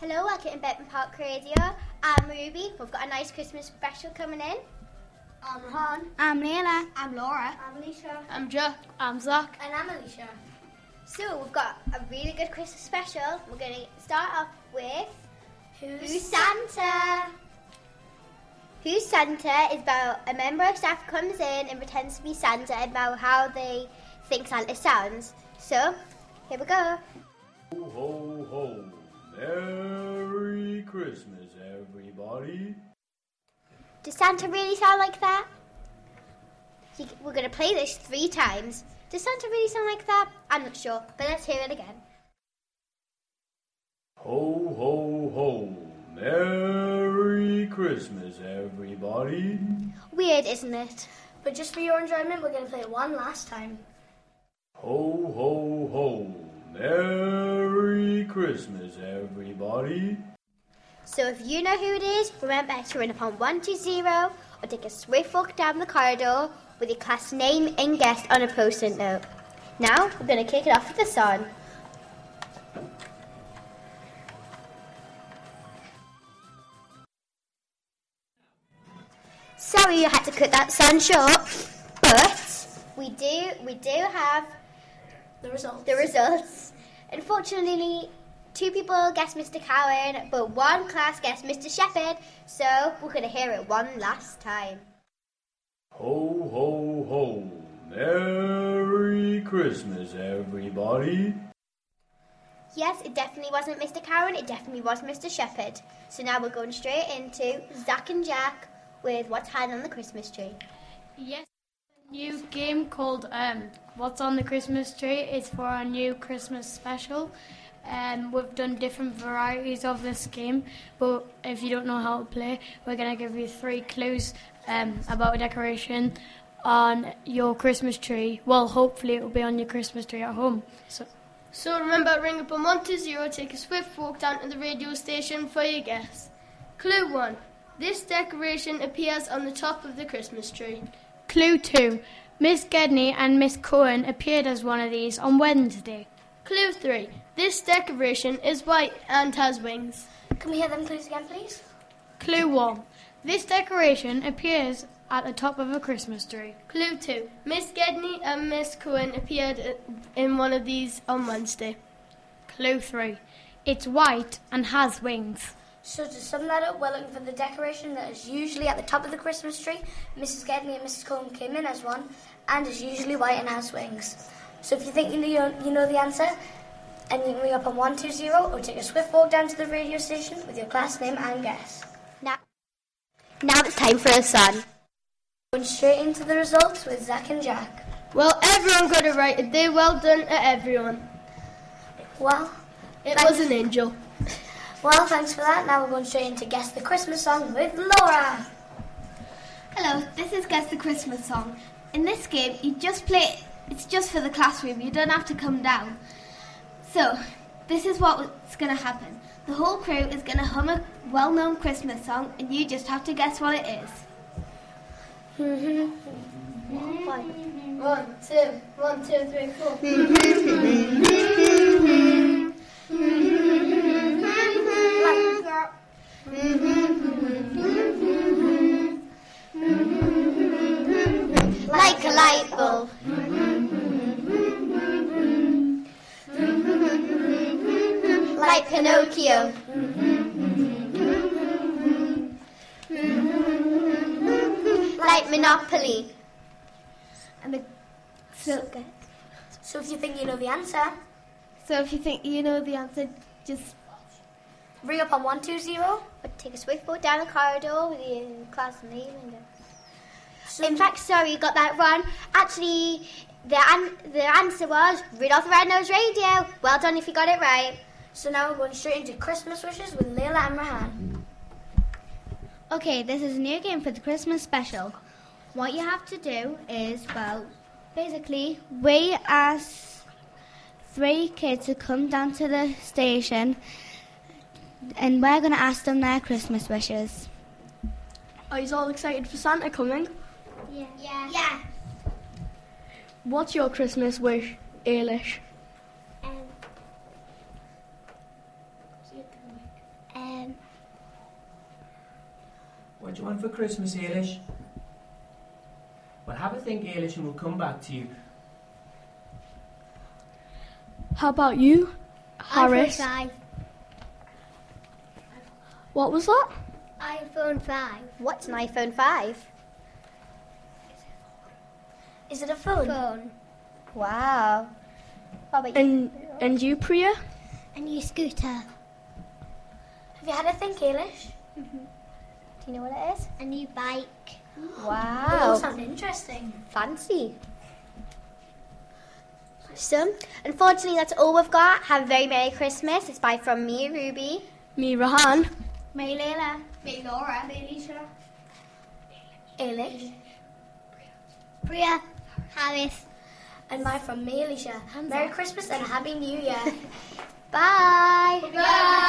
Hello, welcome to Bettman Park Radio. I'm Ruby. We've got a nice Christmas special coming in. I'm Rohan. I'm Layla. I'm Laura. I'm Alicia. I'm Jack. I'm Zach. And I'm Alicia. So we've got a really good Christmas special. We're going to start off with Who's Santa? Who's Santa is about a member of staff comes in and pretends to be Santa about how they think Santa sounds. So, here we go. Ho, ho, ho. Merry Christmas, everybody. Does Santa really sound like that? We're going to play this 3 times. Does Santa really sound like that? I'm not sure, but let's hear it again. Ho, ho, ho. Merry Christmas, everybody. Weird, isn't it? But just for your enjoyment, we're going to play it one last time. Ho, ho, ho. Merry Christmas, everybody. So if you know who it is, remember to ring upon 120 or take a swift walk down the corridor with your class name and guest on a post-it note. Now, we're going to kick it off with the song. Sorry you had to cut that song short, but we do have The results. Unfortunately, 2 people guessed Mr. Cowan, but 1 class guessed Mr. Shepherd, so we're going to hear it one last time. Ho, ho, ho. Merry Christmas, everybody. Yes, it definitely wasn't Mr. Cowan, it definitely was Mr. Shepherd. So now we're going straight into Zach and Jack with What's Hiding on the Christmas Tree. Yes, a new game called What's on the Christmas Tree. It's for our new Christmas special. We've done different varieties of this game, but if you don't know how to play, we're going to give you 3 clues about a decoration on your Christmas tree. Well, hopefully it will be on your Christmas tree at home. So remember, ring up on 120, take a swift walk down to the radio station for your guess. Clue 1. This decoration appears on the top of the Christmas tree. Clue 2. Miss Gedney and Miss Cohen appeared as one of these on Wednesday. Clue 3. This decoration is white and has wings. Can we hear them clues again, please? Clue 1. This decoration appears at the top of a Christmas tree. Clue 2. Miss Gedney and Miss Cohen appeared in one of these on Wednesday. Clue 3. It's white and has wings. So to sum that up, we're looking for the decoration that is usually at the top of the Christmas tree. Mrs. Gedney and Mrs. Cohen came in as one, and is usually white and has wings. So if you think you know the answer, and you can ring up on 120 or take a swift walk down to the radio station with your class name and guess. Now it's time for a song. Going straight into the results with Zach and Jack. Well, everyone got it right. A day well done to everyone. Well, It was an angel. Well, thanks for that. Now we're going straight into Guess the Christmas Song with Laura. Hello, this is Guess the Christmas Song. In this game, you just play, it's just for the classroom, you don't have to come down. So, this is what's going to happen. The whole crew is going to hum a well-known Christmas song, and you just have to guess what it is. 1, 2, 1, 2, 3, 4. Like a light bulb. Like Pinocchio. Like Monopoly. So if you think you know the answer, So if you think you know the answer, just ring up on 120. Or take a swift walk down the corridor with your class name and guess. In fact, sorry, you got that wrong. Actually, the answer was Rudolph the Red-Nosed Reindeer. Well done if you got it right. So now we're going straight into Christmas wishes with Layla and Rahan. Okay, this is a new game for the Christmas special. What you have to do is, well, basically, we ask 3 kids to come down to the station and we're going to ask them their Christmas wishes. Are you all excited for Santa coming? Yeah. What's your Christmas wish, Ailish? What do you want for Christmas, Eilish? Well, have a think, Eilish, and we'll come back to you. How about you, Harris? iPhone 5. What was that? iPhone 5. What's an iPhone 5? Is it a phone? Phone. Wow. What about you? And you, Priya? A new scooter. Have you had a think, Eilish? Do you know what it is? A new bike. They all Wow. sound interesting. Fancy. So, unfortunately, that's all we've got. Have a very Merry Christmas. It's bye from me, Ruby. Me, Rahan. Me, Layla. Me, Laura. Me, Alicia. Eilish. Priya. Harris. And mine from me, Alicia. Merry Christmas and Happy New Year. Bye. Bye.